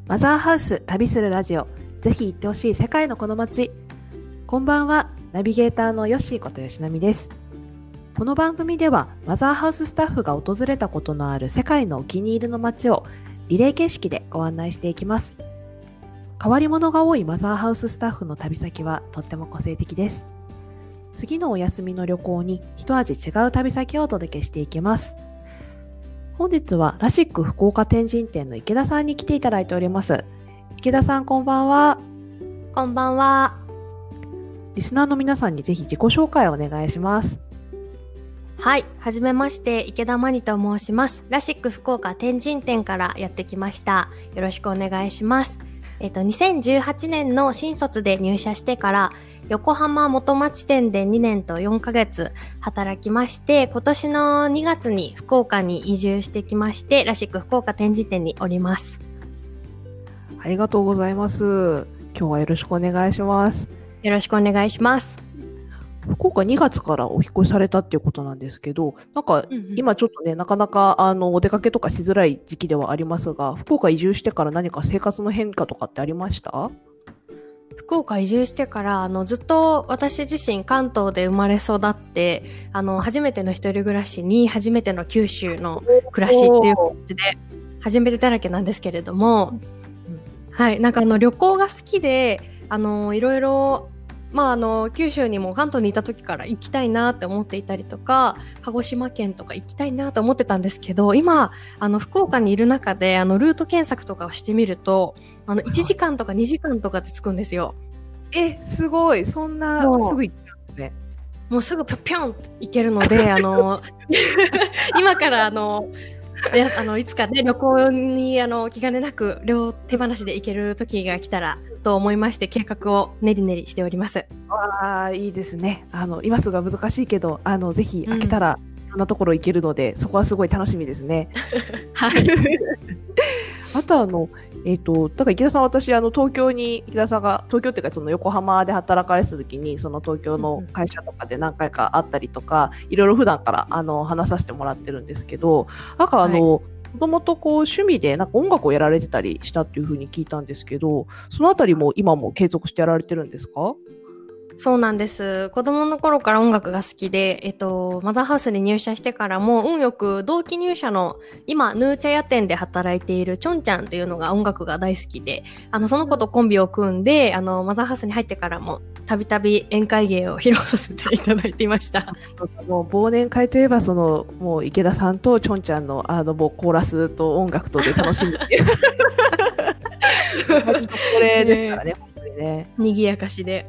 マザーハウス旅するラジオ、ぜひ行ってほしい世界のこの街。こんばんは、ナビゲーターのヨッシーこと吉波です。この番組ではマザーハウススタッフが訪れたことのある世界のお気に入りの街をリレー形式でご案内していきます。変わり者が多いマザーハウススタッフの旅先はとっても個性的です。次のお休みの旅行に一味違う旅先をお届けしていきます。本日はラシック福岡天神店の池田さんに来ていただいております。池田さん、こんばんは。 こんばんは。 リスナーの皆さんにぜひ自己紹介をお願いします。 はい、はじめまして、池田真理と申します。ラシック福岡天神店からやってきました。よろしくお願いします。2018年の新卒で入社してから横浜元町店で2年と4ヶ月働きまして、今年の2月に福岡に移住してきまして、ラシック福岡天神店におります。 ありがとうございます。今日はよろしくお願いします。 よろしくお願いします。 福岡2月からお引越しされたっていうことなんですけど、なんか今ちょっとね、なかなかお出かけとかしづらい時期ではありますが、福岡移住してから何か生活の変化とかってありました？ 福岡移住してからずっと私自身関東で生まれ育って初めての一人暮らしに初めての九州の暮らしっていう感じで初めてだらけなんですけれども、はい、なんか旅行が好きでいろいろ九州にも関東にいた時から行きたいなって思っていたりとか、鹿児島県とか行きたいなと思ってたんですけど、今福岡にいる中でルート検索とかをしてみると1時間とか2時間とかで着くんですよ。 すごい。そんなすぐ行っちゃうんですね。 もうすぐぴょぴょんって行けるので今からいつかね旅行に気兼ねなく両手放しで行ける時が来たらと思いまして、計画を練り練りしております。 いいですね。今すぐは難しいけどぜひ開けたらいろんなところ行けるので、そこはすごい楽しみですね。 はいあとだから池田さん、私東京に池田さんが東京っていうかその横浜で働かれてた時にその東京の会社とかで何回か会ったりとか、いろいろ普段から話させてもらってるんですけど、なんかもともと趣味でなんか音楽をやられてたりしたっていうふうに聞いたんですけど、そのあたりも今も継続してやられてるんですか？ そうなんです。子供の頃から音楽が好きで、マザーハウスに入社してからも運よく同期入社の今ヌーチャヤ店で働いているチョンちゃんっていうのが音楽が大好きで、その子とコンビを組んでマザーハウスに入ってからもたびたび宴会芸を披露させていただいていました。 もう忘年会といえばもう池田さんとチョンちゃんのもうコーラスと音楽とで楽しむっていうこれですからね、本当にね。 賑やかしで。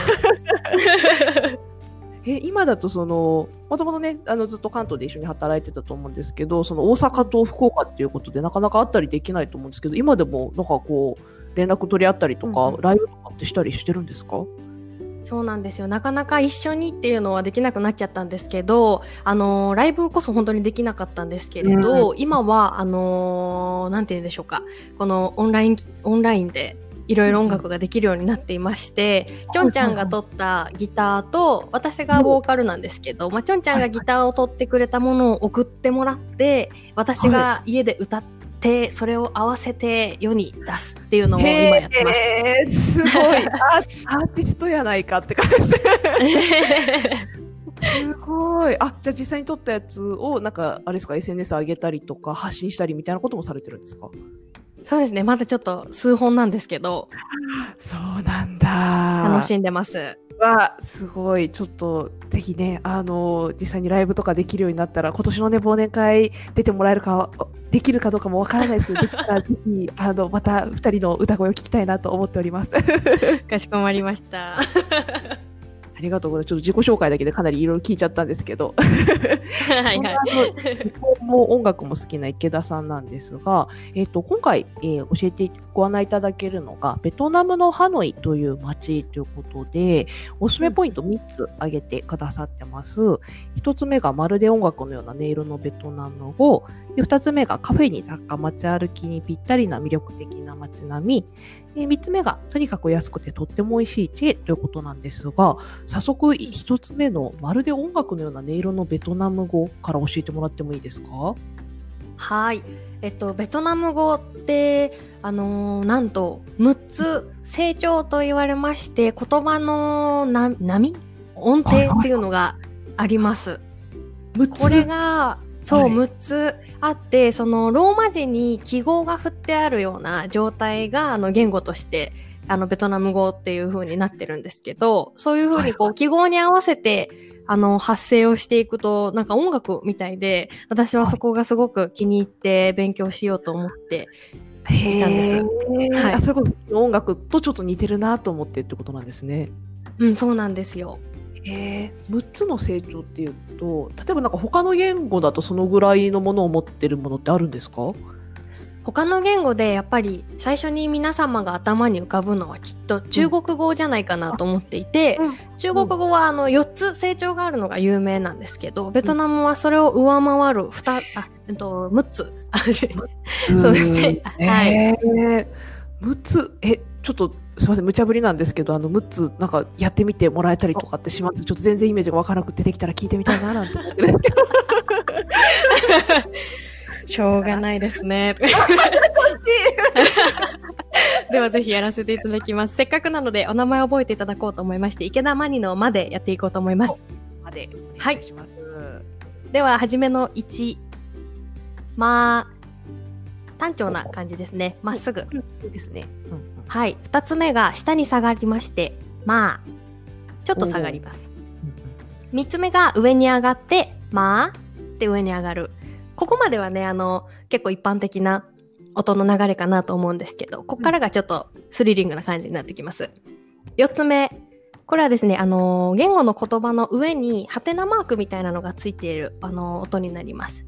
今だともともとねずっと関東で一緒に働いてたと思うんですけど、大阪と福岡っていうことでなかなか会ったりできないと思うんですけど、今でもなんか連絡取り合ったりとか、ライブとかってしたりしてるんですか？ そうなんですよ。なかなか一緒にっていうのはできなくなっちゃったんですけど、ライブこそ本当にできなかったんですけれど、今はなんて言うんでしょうか、このオンラインでいろいろ音楽ができるようになっていまして、チョンちゃんが撮ったギターと私がボーカルなんですけど、チョンちゃんがギターを撮ってくれたものを送ってもらって、私が家で歌ってそれを合わせて世に出すっていうのを今やってます。 すごいアーティストやないかって感じですごい。じゃあ実際に撮ったやつをなんかあれですか、 SNS 上げたりとか発信したりみたいなこともされてるんですか？ そうですね。まだちょっと数本なんですけど。 そうなんだ。 楽しんでます。 すごい。ちょっとぜひね、実際にライブとかできるようになったら、今年のね忘年会出てもらえるかできるかどうかもわからないですけど、できたらぜひまた2人の歌声を聞きたいなと思っております。 かしこまりました。 ありがとうございます。ちょっと自己紹介だけでかなりいろいろ聞いちゃったんですけどはいはい。 日本も音楽も好きな池田さんなんですが、今回、ご案内いただけるのがベトナムのハノイという街ということで、おすすめポイント3つ挙げてくださってます。1つ目がまるで音楽のような音色のベトナム語で、2つ目がカフェに雑貨、街歩きにぴったりな魅力的な街並み、3つ目がとにかく安くてとっても美味しいチェということなんですが、早速1つ目のまるで音楽のような音色のベトナム語から教えてもらってもいいですか？ はい。ベトナム語って、なんと、6つ成長と言われまして、言葉の波音程っていうのがあります。 6つ。 これが、そう、 はい 6つあって、その、ローマ字に記号が振ってあるような状態が、言語として、ベトナム語っていう風になってるんですけど、そういう風にはい記号に合わせて、発声をしていくと、なんか音楽みたいで、私はそこがすごく気に入って勉強しようと思っていたんです。はい。 それこそ音楽とちょっと似てるなと思ってってことなんですね。 うん、そうなんですよ。 6つの成長っていうと、例えばなんか他の言語だとそのぐらいのものを持ってるものってあるんですか？ 他の言語でやっぱり最初に皆様が頭に浮かぶのはきっと中国語じゃないかなと思っていて、中国語は4つ成長があるのが有名なんですけど、ベトナムはそれを上回る6つある。そうですね。はい。 6つ、ちょっとすみません、無茶ぶりなんですけど、6つなんかやってみてもらえたりとかってします？ちょっと全然イメージがわからなくてできたら聞いてみたいななんて思ってるんですけど。 しょうがないですね。ではぜひやらせていただきます。せっかくなのでお名前を覚えていただこうと思いまして、池田マニのまでやっていこうと思います。 までお願いします。 では、はじめの1、単調な感じですね。まっすぐ。 そうですね。 はい。2つ目が下に下がりまして、ちょっと下がります。3つ目が上に上がって、って上に上がる。ここまではね、結構一般的な音の流れかなと思うんですけど、ここからがちょっとスリリングな感じになってきます。4つ目。これはですね、言語の言葉の上にハテナマークみたいなのがついている、音になります。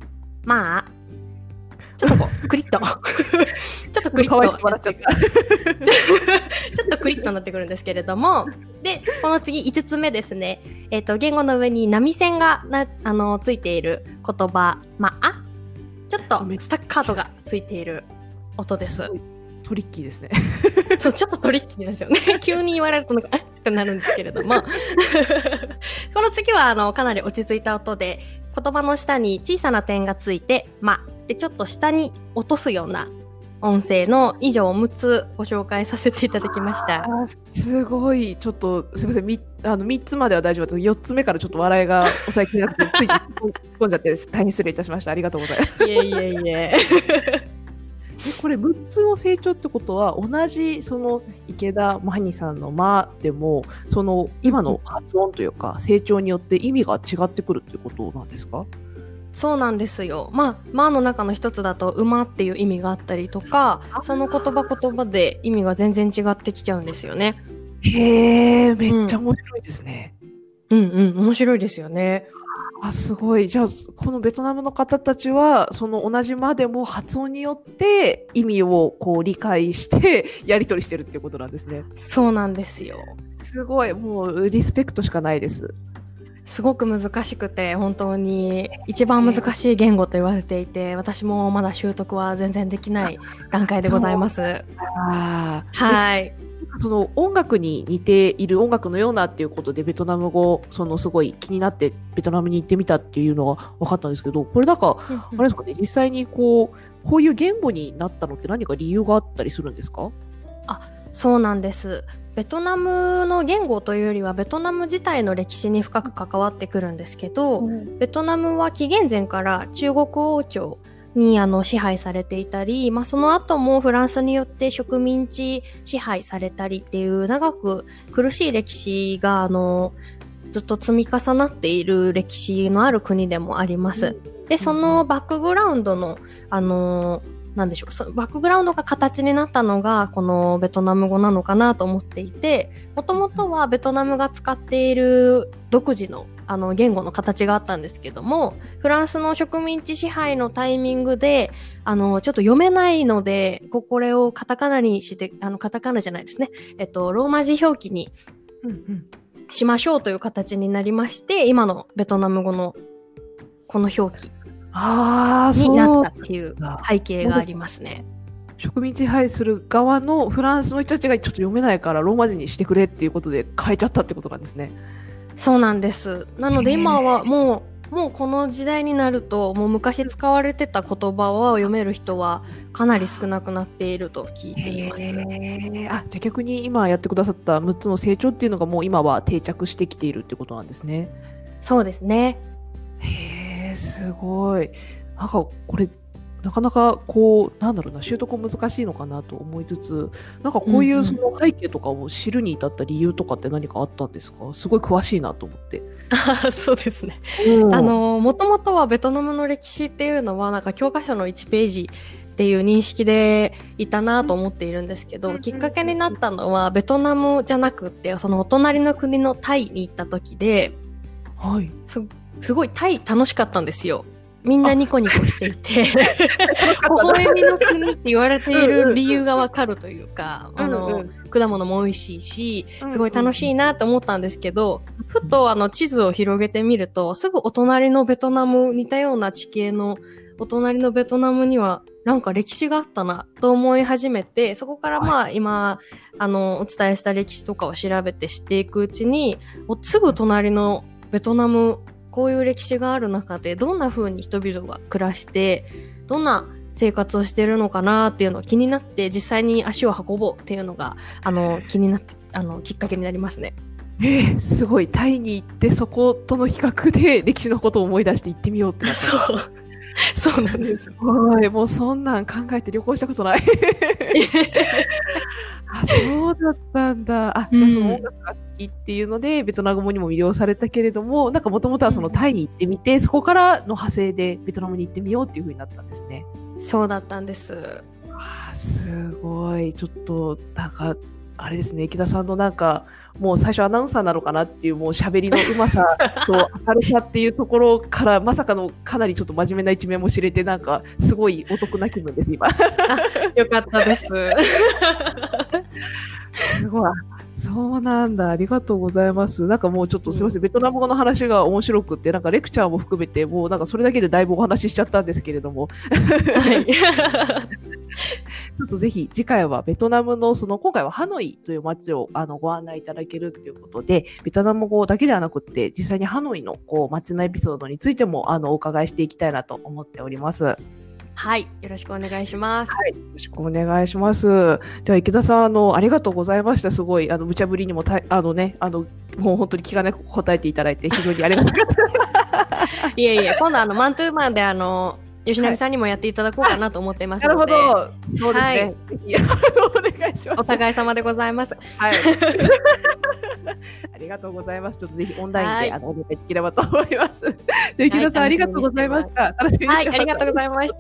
ちょっとクリッと。ちょっとクリッと。 笑っちゃった。 ちょっとクリッとなってくるんですけれども。で、この次5つ目ですね。言語の上に波線がついている言葉、ちょっとスタッカートがついている音です。 トリッキーですね。 そう、ちょっとトリッキーですよね。急に言われるとなんか、ってなるんですけれども。この次は、かなり落ち着いた音で、言葉の下に小さな点がついて、で、ちょっと下に落とすような音声の以上6つご紹介させていただきました。 すごい、ちょっと、すみません、3つまでは大丈夫です。4つ目からちょっと笑いが抑えきれなくて、つい突っ込んじゃって、大変失礼いたしました。ありがとうございます。 いえ。 これ6つの成長ってことは、同じその池田マニさんのでも、その今の発音というか成長によって意味が違ってくるっていうことなんですか？ そうなんですよ。の中の一つだと馬っていう意味があったりとか、その言葉で意味が全然違ってきちゃうんですよね。 へー、めっちゃ面白いですね。 面白いですよね。 すごい。じゃあ、このベトナムの方たちは、その同じでも発音によって意味を理解してやり取りしてるっていうことなんですね。 そうなんですよ。 すごい。もうリスペクトしかないです。 すごく難しくて、本当に一番難しい言語と言われていて、私もまだ習得は全然できない段階でございます。はい。 その音楽に似ている、音楽のようなっていうことでベトナム語すごい気になってベトナムに行ってみたっていうのは分かったんですけど、これなんか、あれですかね、実際にこういう言語になったのって何か理由があったりするんですか？ そうなんです。ベトナムの言語というよりはベトナム自体の歴史に深く関わってくるんですけど、ベトナムは紀元前から中国王朝に支配されていたり、その後もフランスによって植民地支配されたりっていう長く苦しい歴史がずっと積み重なっている歴史のある国でもあります。で、そのバックグラウンドのなんでしょう、そのバックグラウンドが形になったのがこのベトナム語なのかなと思っていて、もともとはベトナムが使っている独自の言語の形があったんですけども、フランスの植民地支配のタイミングでちょっと読めないので、これをカタカナにしてカタカナじゃないですね、ローマ字表記にしましょうという形になりまして、今のベトナム語のこの表記になったっていう背景がありますね。 植民地支配する側のフランスの人たちがちょっと読めないからローマ字にしてくれっていうことで変えちゃったってことなんですね。 そうなんです。なので今はももうこの時代になるともう昔使われてた言葉を読める人はかなり少なくなっていると聞いています。 じゃあ逆に今やってくださった6つの成長っていうのがもう今は定着してきているってことなんですね。 そうですね。 へー、すごい。なんかこれなかなかこうなんだろうな、習得難しいのかなと思いつつ、なんかこういうその背景とかを知るに至った理由とかって何かあったんですか？すごい詳しいなと思って。 そうですね。 うん、 もともとはベトナムの歴史っていうのはなんか教科書の1ページっていう認識でいたなと思っているんですけど、きっかけになったのはベトナムじゃなくってそのお隣の国のタイに行った時で、 はい、 すごいタイ楽しかったんですよ。みんなニコニコしていて微笑みの国って言われている理由がわかるというか、果物も美味しいしすごい楽しいなと思ったんですけど、ふと地図を広げてみるとすぐお隣のベトナム、似たような地形のお隣のベトナムにはなんか歴史があったなと思い始めて、そこからまあ今お伝えした歴史とかを調べて知っていくうちに、すぐ隣のベトナム、こういう歴史がある中でどんな風に人々が暮らしてどんな生活をしているのかなっていうのが気になって、実際に足を運ぼうっていうのが気になってきっかけになりますね。 すごい。タイに行ってそことの比較で歴史のことを思い出して行ってみようってなった。 そうなんです。 はい、もうそんなん考えて旅行したことない。あ、そうだったんだ。あ、じゃあその音楽が好きっていうので、ベトナム語にも魅了されたけれども、なんかもともとはそのタイに行ってみて、そこからの派生でベトナムに行ってみようっていう風になったんですね。 そうだったんです。 すごい。ちょっと、なんか、あれですね、池田さんのなんか、もう最初アナウンサーなのかなっていう、もう喋りのうまさと明るさっていうところから、まさかのかなりちょっと真面目な一面も知れて、なんか、すごいお得な気分です、今。 よかったです。 すごい。そうなんだ。ありがとうございます。なんかもうちょっとすみません。ベトナム語の話が面白くって、なんかレクチャーも含めて、もうなんかそれだけでだいぶお話ししちゃったんですけれども。はい。ちょっとぜひ次回はベトナムの今回はハノイという街をご案内いただけるということで、ベトナム語だけではなくって実際にハノイの街のエピソードについてもお伺いしていきたいなと思っております。 はい、よろしくお願いします。 はい、よろしくお願いします。では池田さん、ありがとうございました。すごい無茶ぶりにももう本当に気兼ね答えていただいて非常にありがとうございます。 いえいえ、今度マントゥーマンで吉成さんにもやっていただこうかなと思っていますので。 なるほど。そうですね。はい、お願いします。 お互い様でございます。 はい。ありがとうございます。ちょっとぜひオンラインでお願いできればと思います。で、池田さん、ありがとうございました。楽しみにしてます。 はい、ありがとうございました。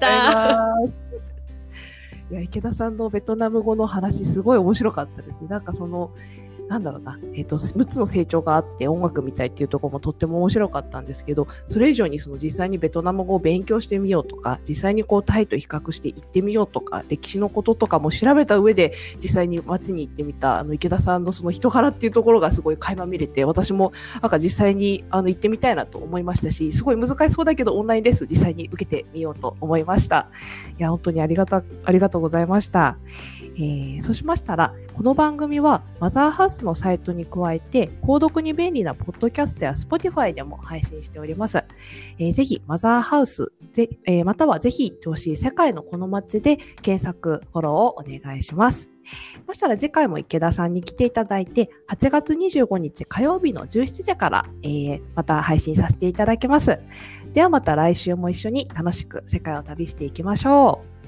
いや、池田さんのベトナム語の話すごい面白かったです。なんかなんだろうな、6つの成長があって音楽みたいっていうところもとっても面白かったんですけど、それ以上に実際にベトナム語を勉強してみようとか、実際にタイと比較して行ってみようとか、歴史のこととかも調べた上で実際に街に行ってみた池田さんのその人柄っていうところがすごい垣間見れて、私もなんか実際に行ってみたいなと思いましたし、すごい難しそうだけどオンラインレッスン実際に受けてみようと思いました。いや、本当にありがとうございました。そうしましたら、この番組はマザーハウスのサイトに加えて、購読に便利なポッドキャストや Spotify でも配信しております。ぜひマザーハウスまたはぜひ行ってほしい世界のこの街で検索、フォローをお願いします。そしたら次回も池田さんに来ていただいて、8月25日火曜日の17時から、また配信させていただきます。ではまた来週も一緒に楽しく世界を旅していきましょう。